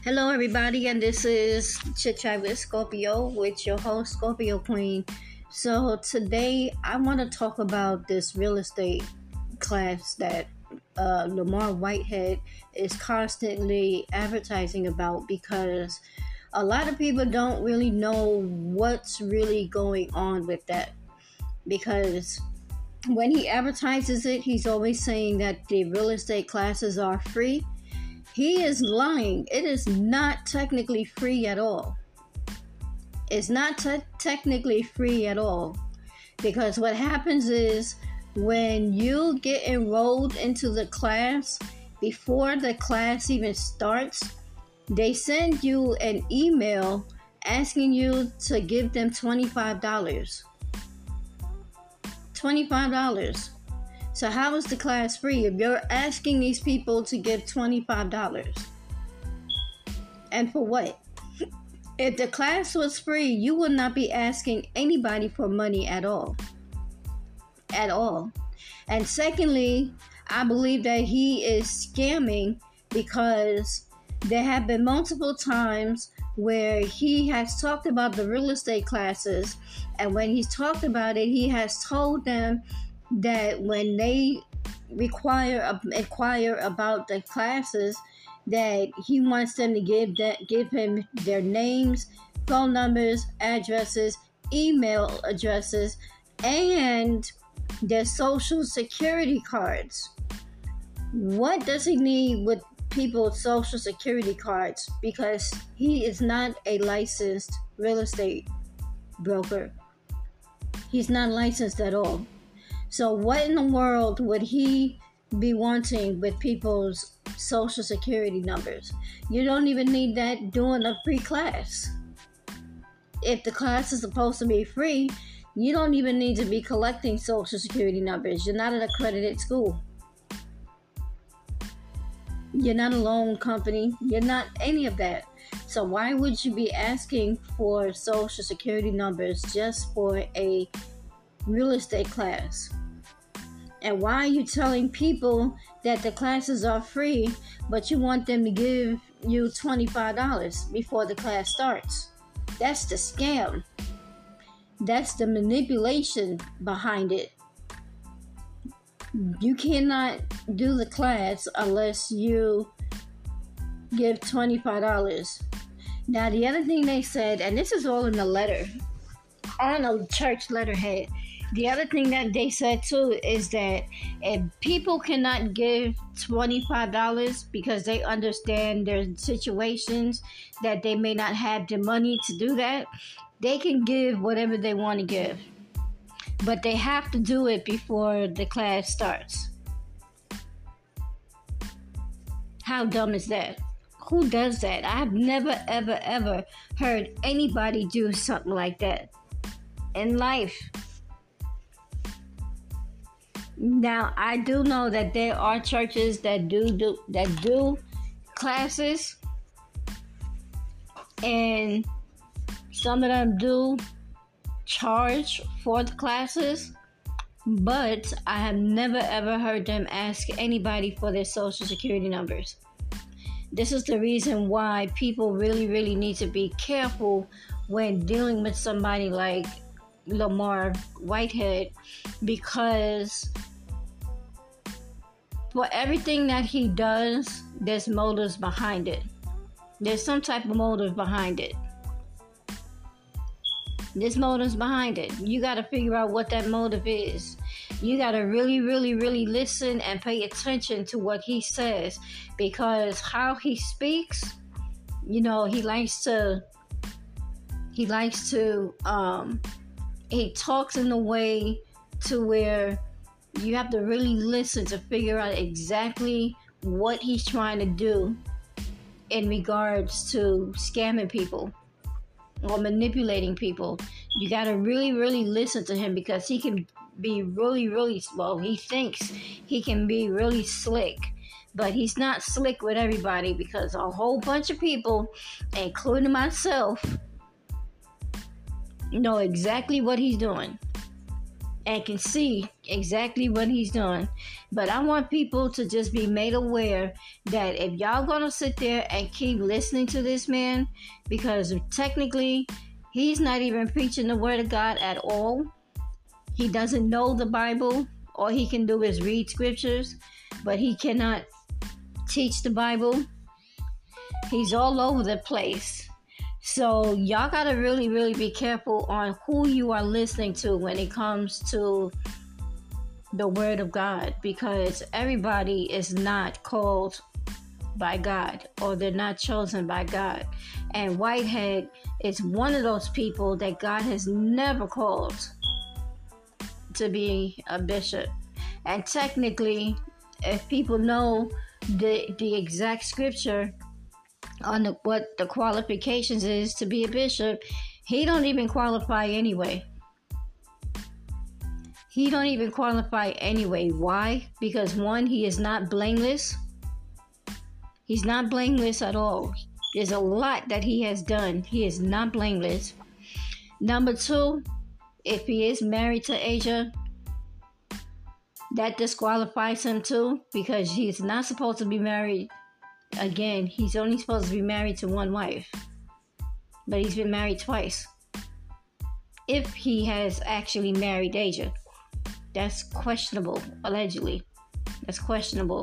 Hello, everybody, and this is Chit Chat with Scorpio with your host, Scorpio Queen. So, today I want to talk about this real estate class that Lamar Whitehead is constantly advertising about because a lot of people don't really know what's really going on with that. Because when he advertises it, he's always saying that the real estate classes are free. He is lying. It is not technically free at all. It's not technically free at all. Because what happens is when you get enrolled into the class, before the class even starts, they send you an email asking you to give them $25. $25. So how is the class free if you're asking these people to give $25? And for what? If the class was free, you would not be asking anybody for money at all. At all. And secondly, I believe that he is scamming because there have been multiple times where he has talked about the real estate classes, and when he's talked about it, he has told them that when they inquire about the classes, that he wants them to give him their names, phone numbers, addresses, email addresses, and their social security cards. What does he need with people's social security cards? Because he is not a licensed real estate broker. He's not licensed at all. So what in the world would he be wanting with people's social security numbers? You don't even need that during a free class. If the class is supposed to be free, you don't even need to be collecting social security numbers. You're not an accredited school. You're not a loan company. You're not any of that. So why would you be asking for social security numbers just for a real estate class? And why are you telling people that the classes are free, but you want them to give you $25 before the class starts? That's the scam. That's the manipulation behind it. You cannot do the class unless you give $25. Now, the other thing they said, and this is all in the letter, on a church letterhead, the other thing that they said too is that if people cannot give $25 because they understand their situations, that they may not have the money to do that, they can give whatever they want to give. But they have to do it before the class starts. How dumb is that? Who does that? I've never, ever heard anybody do something like that in life. Now, I do know that there are churches that do classes, and some of them do charge for the classes, but I have never ever heard them ask anybody for their social security numbers. This is the reason why people really need to be careful when dealing with somebody like Lamar Whitehead, because for everything that he does, there's motives behind it. There's some type of motive behind it. There's motives behind it. You got to figure out what that motive is. You got to really listen and pay attention to what he says, because how he speaks, he talks in a way to where you have to really listen to figure out exactly what he's trying to do in regards to scamming people or manipulating people. You got to really listen to him, because he can be he thinks he can be really slick. But he's not slick with everybody, because a whole bunch of people, including myself, know exactly what he's doing. and can see exactly what he's doing. But I want people to just be made aware that if y'all gonna sit there and keep listening to this man, because technically he's not even preaching the word of God at all. He doesn't know the Bible. All he can do is read scriptures, but he cannot teach the Bible. He's all over the place. So y'all gotta really, really be careful on who you are listening to when it comes to the word of God, because everybody is not called by God, or they're not chosen by God. And Whitehead is one of those people that God has never called to be a bishop. And technically, if people know the exact scripture on what the qualifications is to be a bishop, he don't even qualify anyway. He don't even qualify anyway. Why? Because one, he is not blameless. He's not blameless at all. There's a lot that he has done. He is not blameless. Number two, if he is married to Asia, that disqualifies him too, because he's not supposed to be married. Again, he's only supposed to be married to one wife, but he's been married twice. If he has actually married Asia, that's questionable, allegedly. That's questionable.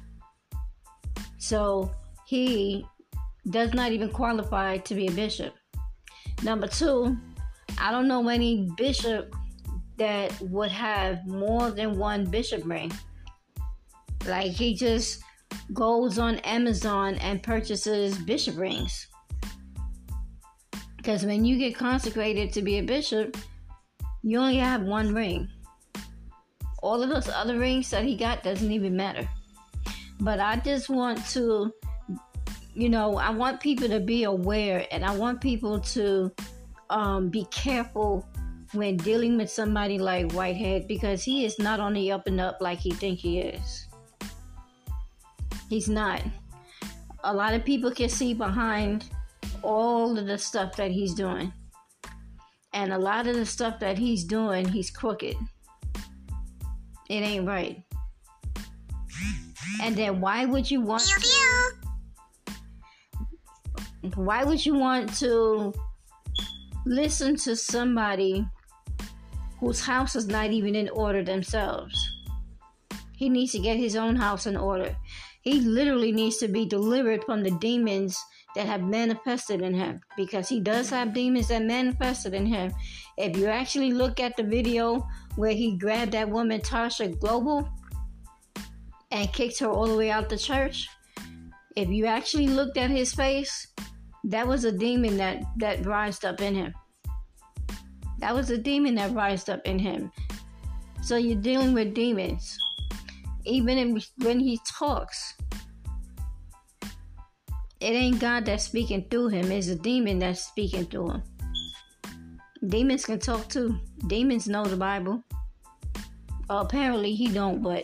So he does not even qualify to be a bishop. Number two, I don't know any bishop that would have more than one bishop ring. Like, he just goes on Amazon and purchases bishop rings. Because when you get consecrated to be a bishop, you only have one ring. All of those other rings that he got doesn't even matter. But I just want to, I want people to be aware, and I want people to be careful when dealing with somebody like Whitehead, because he is not on the up and up like he think he is. He's not. A lot of people can see behind all of the stuff that he's doing. And a lot of the stuff that he's doing, he's crooked. It ain't right. And then why would you want to listen to somebody whose house is not even in order themselves? He needs to get his own house in order. He literally needs to be delivered from the demons that have manifested in him, because he does have demons that manifested in him. If you actually look at the video where he grabbed that woman, Tasha Global, and kicked her all the way out the church, if you actually looked at his face, that was a demon that rised up in him. That was a demon that rised up in him. So you're dealing with demons. Even when he talks, it ain't God that's speaking through him. It's a demon that's speaking through him. Demons can talk too. Demons know the Bible. Well, apparently he don't, but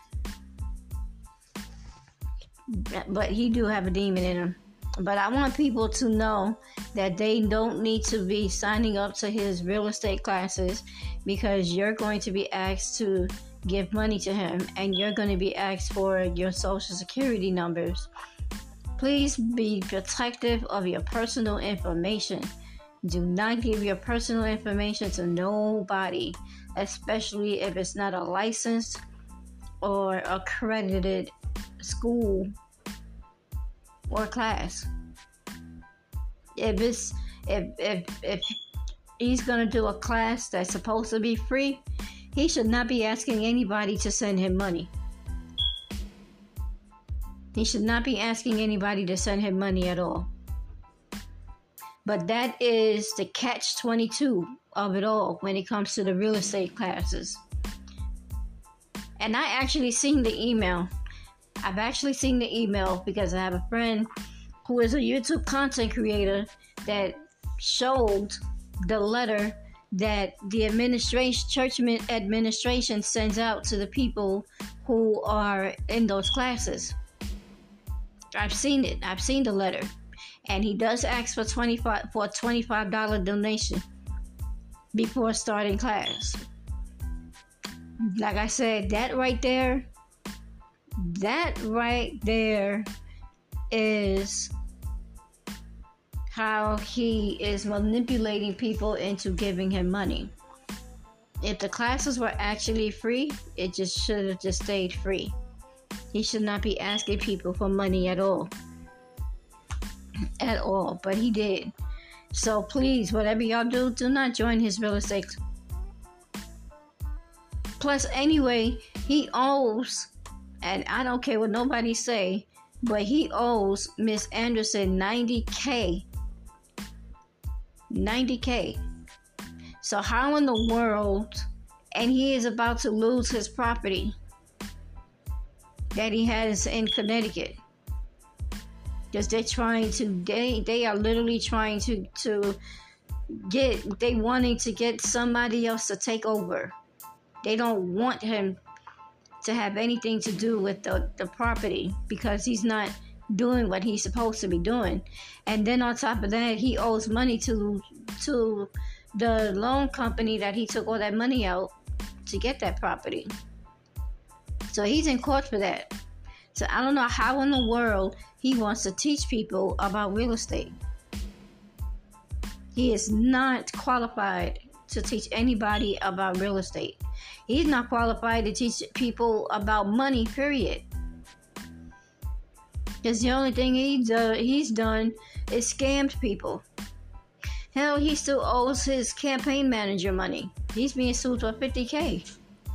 he do have a demon in him. But I want people to know that they don't need to be signing up to his real estate classes, because you're going to be asked to give money to him, and you're going to be asked for your social security numbers. Please be protective of your personal information. Do not give your personal information to nobody, especially if it's not a licensed or accredited school or class. If he's gonna do a class that's supposed to be free, he should not be asking anybody to send him money. He should not be asking anybody to send him money at all. But that is the catch-22 of it all when it comes to the real estate classes. And I actually seen the email. I've actually seen the email because I have a friend who is a YouTube content creator that showed the letter that the church administration sends out to the people who are in those classes. I've seen it. I've seen the letter. And he does ask for a $25 donation before starting class. Like I said, that right there is how he is manipulating people into giving him money. If the classes were actually free, it just should have just stayed free. He should not be asking people for money at all. At all. But he did. So please, whatever y'all do not join his real estate. Plus, anyway, he owes, and I don't care what nobody say, but he owes Miss Anderson $90K. $90K. So how in the world, and he is about to lose his property that he has in Connecticut. Because they're trying to, they are literally trying to they wanting to get somebody else to take over. They don't want him to have anything to do with the property because he's not doing what he's supposed to be doing. And then on top of that, he owes money to the loan company that he took all that money out to get that property. So he's in court for that. So I don't know how in the world he wants to teach people about real estate. He is not qualified to teach anybody about real estate. He's not qualified to teach people about money, period. Because the only thing he's done is scammed people. Hell, he still owes his campaign manager money. He's being sued for $50K.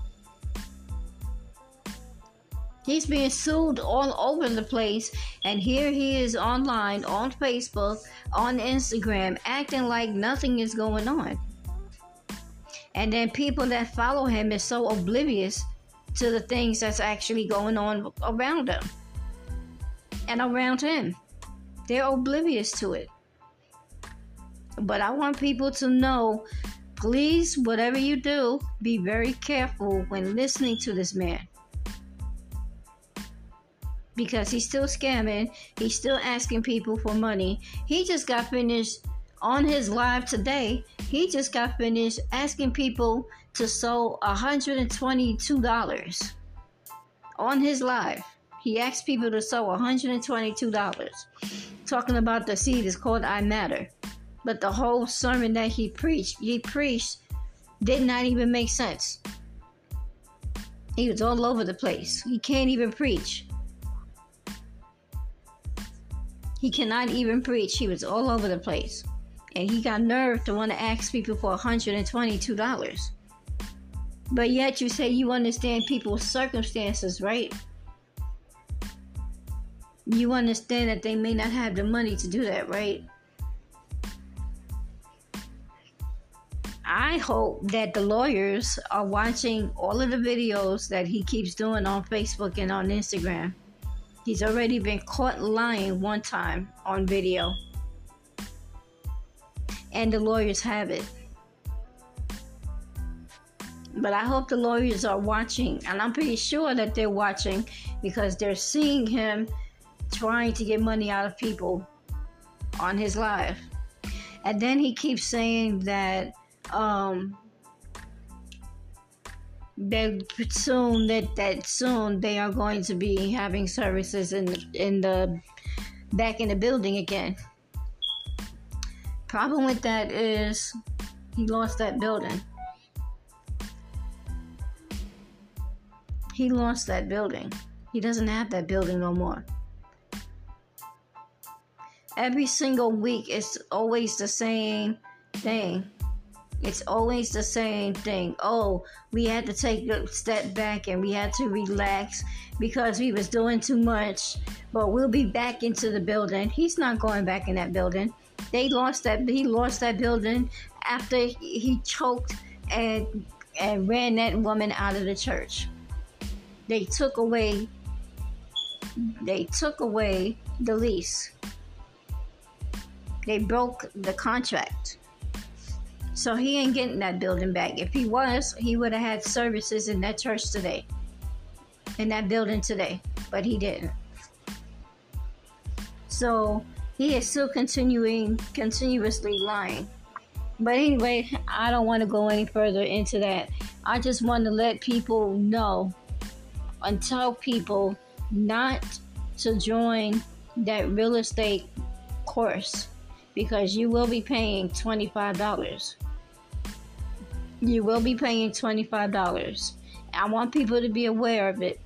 He's being sued all over the place, and here he is online, on Facebook, on Instagram, acting like nothing is going on. And then people that follow him is so oblivious to the things that's actually going on around him and around him. They're oblivious to it. But I want people to know, please, whatever you do, be very careful when listening to this man. Because he's still scamming. He's still asking people for money. He just got finished on his live today. He just got finished asking people to sow $122 on his live. He asked people to sow $122. Talking about the seed is called I Matter. But the whole sermon that he preached did not even make sense. He was all over the place. He can't even preach. He cannot even preach. He was all over the place. And he got nerve to want to ask people for $122. But yet you say you understand people's circumstances, right? You understand that they may not have the money to do that, right? I hope that the lawyers are watching all of the videos that he keeps doing on Facebook and on Instagram. He's already been caught lying one time on video. And the lawyers have it. But I hope the lawyers are watching. And I'm pretty sure that they're watching because they're seeing him trying to get money out of people on his live. And then he keeps saying that soon they are going to be having services back in the building again. Problem with that is he lost that building. He lost that building. He doesn't have that building no more. Every single week it's always the same thing. It's always the same thing. Oh, we had to take a step back and we had to relax because we was doing too much. But we'll be back into the building. He's not going back in that building. He lost that building after he choked and ran that woman out of the church. They took away the lease. They broke the contract. So he ain't getting that building back. If he was, he would have had services in that church today. In that building today. But he didn't. So he is still continuously lying. But anyway, I don't want to go any further into that. I just want to let people know and tell people not to join that real estate course, because you will be paying $25. You will be paying $25. I want people to be aware of it.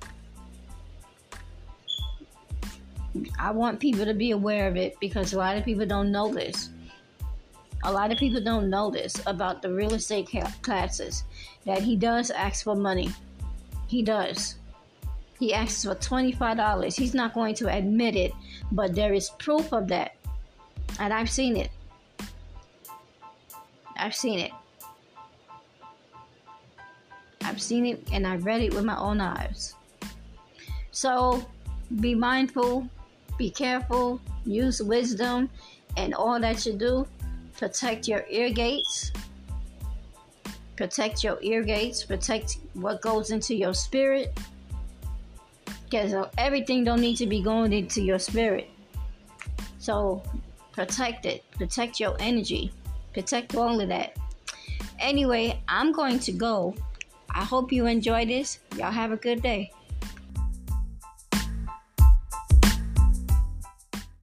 I want people to be aware of it because a lot of people don't know this. A lot of people don't know this about the real estate classes, that he does ask for money. He does. He asks for $25. He's not going to admit it, but there is proof of that. And I've seen it. I've seen it. I've seen it and I've read it with my own eyes. So be mindful, be careful, use wisdom, and all that you do. Protect your ear gates. Protect your ear gates. Protect what goes into your spirit. Because everything don't need to be going into your spirit. So protect it. Protect your energy. Protect all of that. Anyway, I'm going to go. I hope you enjoy this. Y'all have a good day.